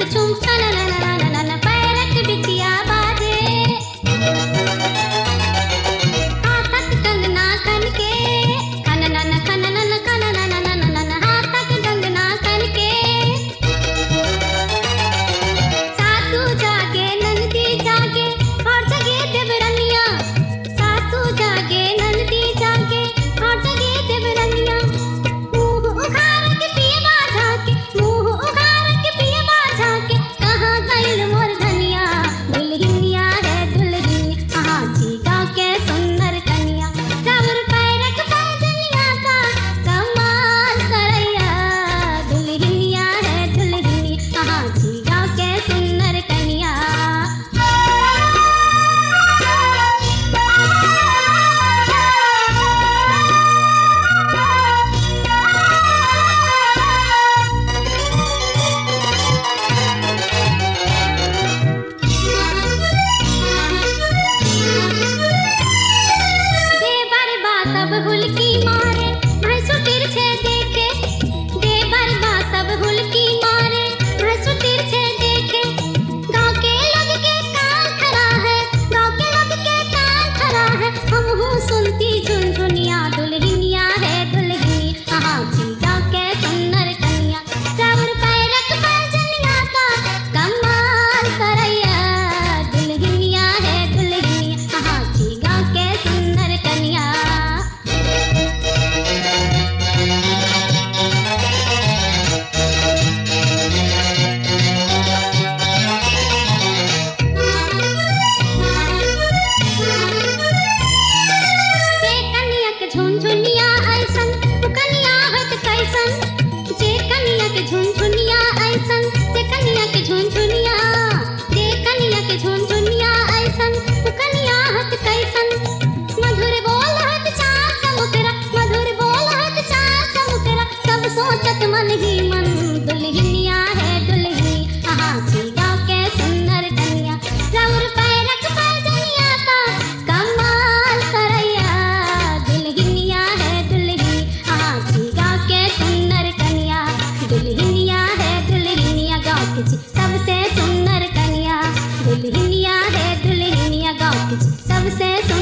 झुम छन पैरक बिटिया बाजे हाथक कंगना कनके कननन कननन कननन हाथक कंगना कनके सासू जागे नंदी जागे और जगे देवरनिया सासू जागे नंदी जागे और जगे देवरनिया मुंह उघार के पियवा झाके मुंह उघार के पियवा झाके कहाँ गइल मोर धनिया दुल्हनिया है दुल्हनिया हाजी गाँव के सुंदर कन्या राउर पैरक पैजनिया का कमाल करैया दुल्हनिया है दुल्हनिया हाजी गाँव के सुंदर कन्या देवर बा सब हुलकी मारे भैंसु तिरछे देखे देवर बा सब हुलकी मारे भैंसु तिरछे देखे गाँव के लोग के कान खरा है गाँव के लोग के कान खरा है हमहू सुनती झुनझुनिया दुल्हनिया है दुल्हनिया हाजी गाँव के सुंदर कन्या राउर पैरक पैजनिया का कमाल करैया दुल्हनिया है दुल्हनिया हाजी गाँव के सुंदर कन्या जे कन्या के झुनझुनिया ऐसन उ कन्या होत कैसन जे कन्या के झुनझुनिया ऐसन जे कन्या के झुनझुनिया जे कन्या के झुनझुनिया ऐसन उ कन्या होत कैसन मधुर बोल होत चार समुकरा मधुर बोल होत चार समुकरा सब सोचत मन ही मन दुल्हनिया है दुल्हनिया हाजी गाँव के सुंदर कन्या राउर पैरक पैजनिया का कमाल करैया दुल्हनिया है दुल्हनिया हाजी गाँव के सुंदर कन्या दुल्हनिया है दुल्हनिया गाँव की सबसे सुंदर कन्या दुल्हनिया है दुल्हनिया गाँव की सबसे